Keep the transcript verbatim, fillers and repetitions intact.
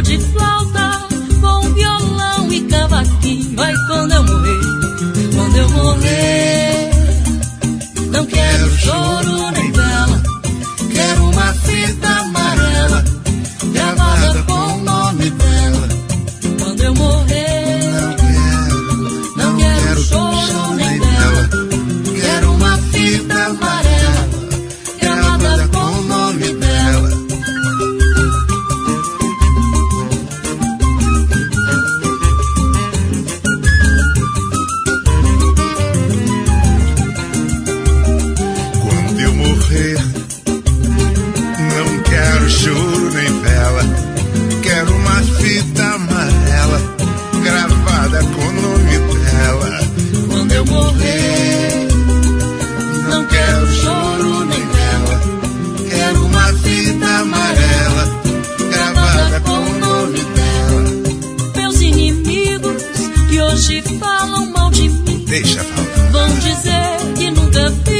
de flauta, com violão e cavaquinho. Ai, quando eu morrer, quando eu morrer, não quero choro nem vela, quero uma fita amarela gravada com o nome dela. Quando eu morrer, não quero, não quero choro nem vela, quero uma fita amarela gravada com o nome dela. Quando eu morrer, não quero choro nem vela, quero uma fita amarela gravada com o nome dela. Quando eu morrer, não quero choro nem vela, quero uma fita amarela gravada com o nome dela. Meus inimigos que hoje falam mal de mim, Deixa falar. vão dizer que nunca vi